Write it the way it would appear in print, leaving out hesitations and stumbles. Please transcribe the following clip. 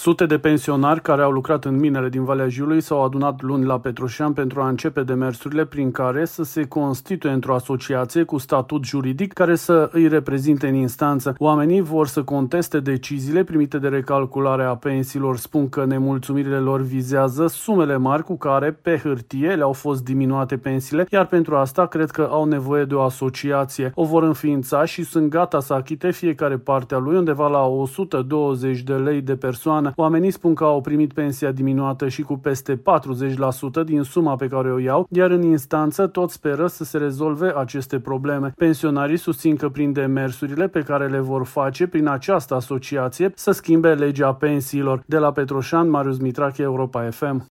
Sute de pensionari care au lucrat în minele din Valea Jiului s-au adunat luni la Petroșani pentru a începe demersurile prin care să se constituie într-o asociație cu statut juridic care să îi reprezinte în instanță. Oamenii vor să conteste deciziile primite de recalculare a pensiilor. Spun că nemulțumirile lor vizează sumele mari cu care, pe hârtie, le-au fost diminuate pensiile, iar pentru asta cred că au nevoie de o asociație. O vor înființa și sunt gata să achite fiecare parte a lui undeva la 120 de lei de persoană. Oamenii spun că au primit pensia diminuată și cu peste 40% din suma pe care o iau, iar în instanță tot speră să se rezolve aceste probleme. Pensionarii susțin că prin demersurile pe care le vor face prin această asociație să schimbe legea pensiilor. De la Petroșani, Marius Mitrache, Europa FM.